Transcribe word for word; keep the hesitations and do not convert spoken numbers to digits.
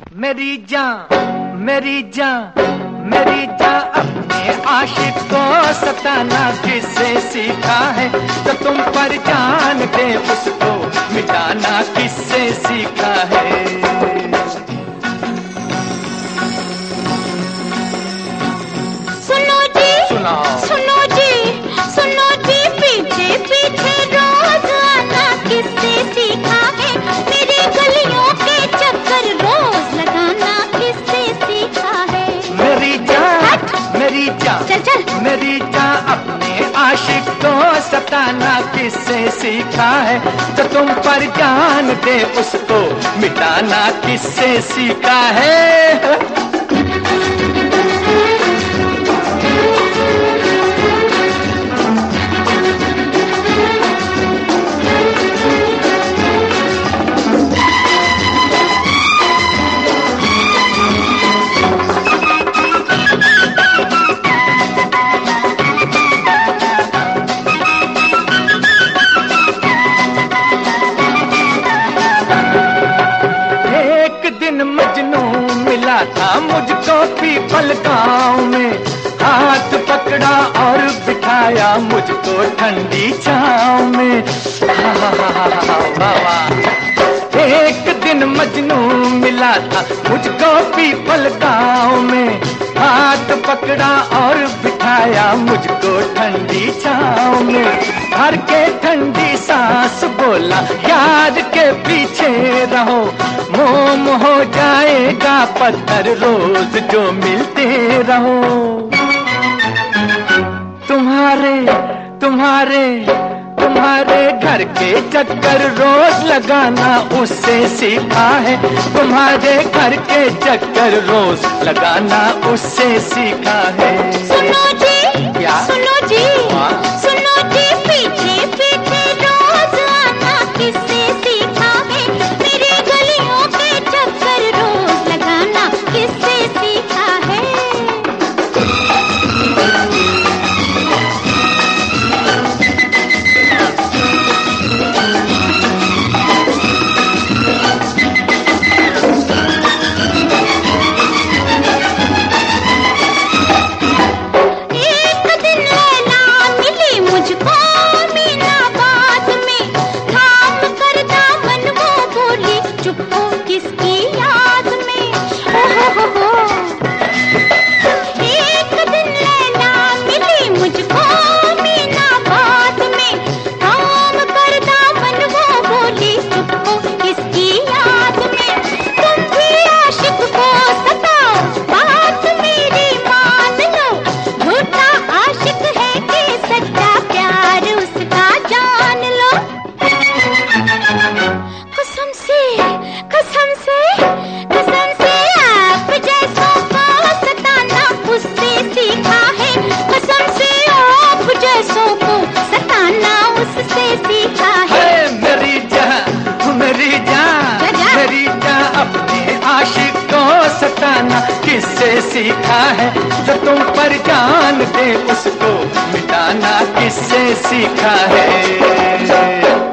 मेरी जान मेरी जान मेरी जान अपने आशिक को सताना किससे सीखा है? तो तुम पर जान दे उसको मिटाना किससे सीखा है? सुनो जी सुनाओ। सुनो जी सुनो जी पीछे पीछे रोज आना किससे सीखा है? मेरी गलियों के चक्कर रोज लगाना किससे सीखा है? मेरी जान मेरी जान चल चल मेरी जान अपने आशिक को सताना किससे सीखा है? तो तुम पर जान दे उसको मिटाना किससे सीखा है? मजनू मिला था मुझको पीपल गांव में, हाथ पकड़ा और बिठाया मुझको ठंडी छांव में। हा हा हा हा बाबा। एक दिन मजनू मिला था मुझको पीपल गांव में, हाथ पकड़ा और बिठाया मुझको ठंडी छांव में। भर के ठंडी सांस बोला यार के पीछे रहो, मोम हो जाएगा पत्थर रोज जो मिलते रहो। तुम्हारे तुम्हारे तुम्हारे घर के चक्कर रोज लगाना उससे सीखा है, तुम्हारे घर के चक्कर रोज लगाना उससे सीखा है। सुनो जी क्या? सुनो जी हाँ? सुनो जी पीछे पीछे रोज आना किससे सीखा है? मेरी गलियों के चक्कर रोज लगाना किससे सीखा है? किससे सीखा है? जो तुम पर जान दे उसको मिटाना किससे सीखा है?